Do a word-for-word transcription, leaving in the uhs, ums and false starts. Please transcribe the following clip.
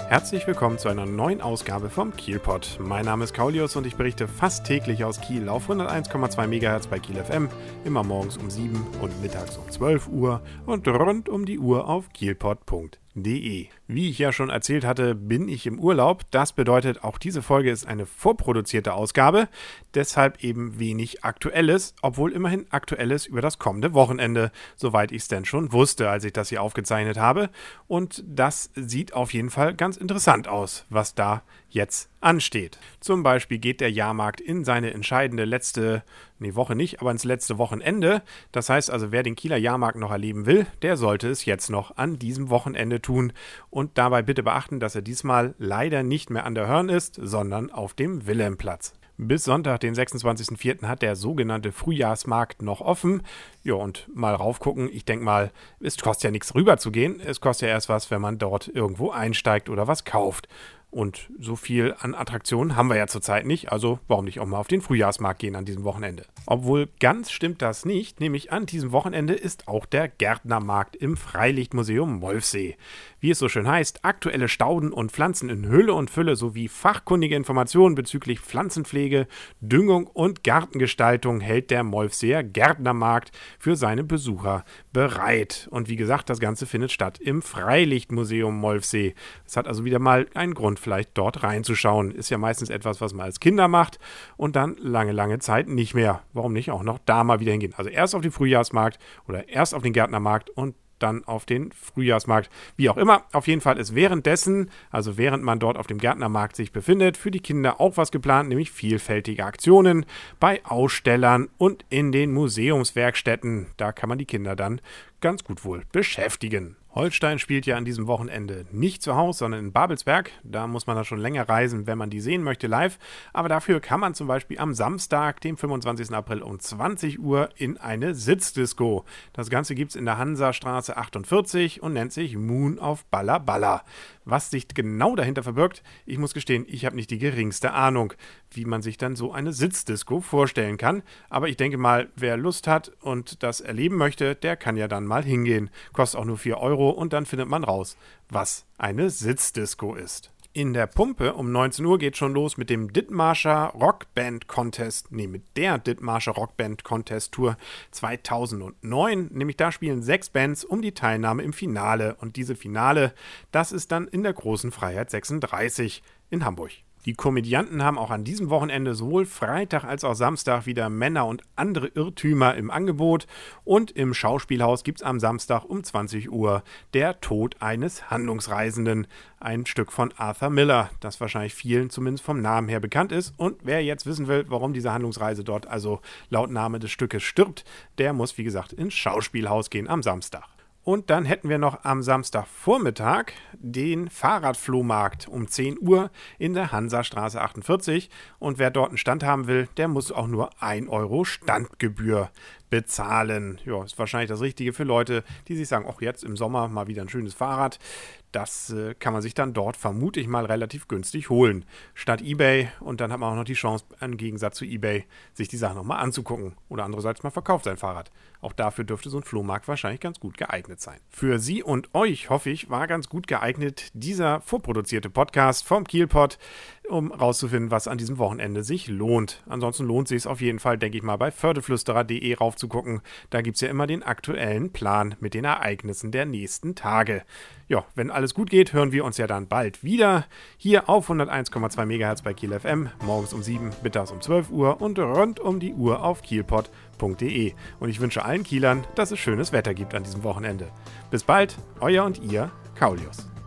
Herzlich willkommen zu einer neuen Ausgabe vom Kielpot. Mein Name ist Kaulius und ich berichte fast täglich aus Kiel auf hunderteins Komma zwei Megahertz bei Kiel F M, immer morgens um sieben und mittags um zwölf Uhr und rund um die Uhr auf kielpot punkt de. Wie ich ja schon erzählt hatte, bin ich im Urlaub. Das bedeutet, auch diese Folge ist eine vorproduzierte Ausgabe, deshalb eben wenig Aktuelles, obwohl immerhin Aktuelles über das kommende Wochenende, soweit ich es denn schon wusste, als ich das hier aufgezeichnet habe. Und das sieht auf jeden Fall ganz interessant aus, was da jetzt ansteht. Zum Beispiel geht der Jahrmarkt in seine entscheidende letzte, nee, Woche nicht, aber ins letzte Wochenende. Das heißt also, wer den Kieler Jahrmarkt noch erleben will, der sollte es jetzt noch an diesem Wochenende tun und dabei bitte beachten, dass er diesmal leider nicht mehr an der Hörn ist, sondern auf dem Wilhelmplatz. Bis Sonntag, den sechsundzwanzigsten vierten hat der sogenannte Frühjahrsmarkt noch offen. Ja, und mal raufgucken. Ich denke mal, es kostet ja nichts rüber zu gehen. Es kostet ja erst was, wenn man dort irgendwo einsteigt oder was kauft. Und so viel an Attraktionen haben wir ja zurzeit nicht, also warum nicht auch mal auf den Frühjahrsmarkt gehen an diesem Wochenende. Obwohl ganz stimmt das nicht, nämlich an diesem Wochenende ist auch der Gärtnermarkt im Freilichtmuseum Molfsee. Wie es so schön heißt, aktuelle Stauden und Pflanzen in Hülle und Fülle sowie fachkundige Informationen bezüglich Pflanzenpflege, Düngung und Gartengestaltung hält der Molfseer Gärtnermarkt für seine Besucher bereit. Und wie gesagt, das Ganze findet statt im Freilichtmuseum Molfsee. Es hat also wieder mal einen Grund, vielleicht dort reinzuschauen. Ist ja meistens etwas, was man als Kinder macht und dann lange, lange Zeit nicht mehr. Warum nicht auch noch da mal wieder hingehen? Also erst auf den Frühjahrsmarkt oder erst auf den Gärtnermarkt und dann auf den Frühjahrsmarkt. Wie auch immer, auf jeden Fall ist währenddessen, also während man dort auf dem Gärtnermarkt sich befindet, für die Kinder auch was geplant, nämlich vielfältige Aktionen bei Ausstellern und in den Museumswerkstätten. Da kann man die Kinder dann ganz gut wohl beschäftigen. Holstein spielt ja an diesem Wochenende nicht zu Hause, sondern in Babelsberg. Da muss man dann schon länger reisen, wenn man die sehen möchte live. Aber dafür kann man zum Beispiel am Samstag, dem fünfundzwanzigsten April um zwanzig Uhr in eine Sitzdisco. Das Ganze gibt es in der Hansastraße achtundvierzig und nennt sich Moon auf Balla Balla. Was sich genau dahinter verbirgt, ich muss gestehen, ich habe nicht die geringste Ahnung, wie man sich dann so eine Sitzdisco vorstellen kann. Aber ich denke mal, wer Lust hat und das erleben möchte, der kann ja dann mal hingehen. Kostet auch nur vier Euro und dann findet man raus, was eine Sitzdisco ist. In der Pumpe um neunzehn Uhr geht schon los mit dem Dithmarscher Rockband Contest, nee, mit der Dithmarscher Rockband Contest Tour zweitausendneun. Nämlich da spielen sechs Bands um die Teilnahme im Finale. Und diese Finale, das ist dann in der Großen Freiheit sechsunddreißig in Hamburg. Die Komödianten haben auch an diesem Wochenende sowohl Freitag als auch Samstag wieder Männer und andere Irrtümer im Angebot. Und im Schauspielhaus gibt es am Samstag um zwanzig Uhr Der Tod eines Handlungsreisenden. Ein Stück von Arthur Miller, das wahrscheinlich vielen zumindest vom Namen her bekannt ist. Und wer jetzt wissen will, warum diese Handlungsreise dort also laut Name des Stückes stirbt, der muss wie gesagt ins Schauspielhaus gehen am Samstag. Und dann hätten wir noch am Samstagvormittag den Fahrradflohmarkt um zehn Uhr in der Hansastraße achtundvierzig. Und wer dort einen Stand haben will, der muss auch nur ein Euro Standgebühr bezahlen. Ja, ist wahrscheinlich das Richtige für Leute, die sich sagen, ach, jetzt im Sommer mal wieder ein schönes Fahrrad. Das äh, kann man sich dann dort, vermute ich mal, relativ günstig holen. Statt eBay. Und dann hat man auch noch die Chance, im Gegensatz zu eBay, sich die Sachen nochmal anzugucken. Oder andererseits, man verkauft sein Fahrrad. Auch dafür dürfte so ein Flohmarkt wahrscheinlich ganz gut geeignet sein. Für Sie und euch, hoffe ich, war ganz gut geeignet dieser vorproduzierte Podcast vom Kielpot, um rauszufinden, was an diesem Wochenende sich lohnt. Ansonsten lohnt sich es auf jeden Fall, denke ich mal, bei fördeflüsterer punkt de raufzugucken. Da gibt es ja immer den aktuellen Plan mit den Ereignissen der nächsten Tage. Ja, wenn alles gut geht, hören wir uns ja dann bald wieder. Hier auf hunderteins Komma zwei Megahertz bei Kiel F M, morgens um sieben, mittags um zwölf Uhr und rund um die Uhr auf kielpot punkt de. Und ich wünsche allen Kielern, dass es schönes Wetter gibt an diesem Wochenende. Bis bald, euer und ihr, Kaulius.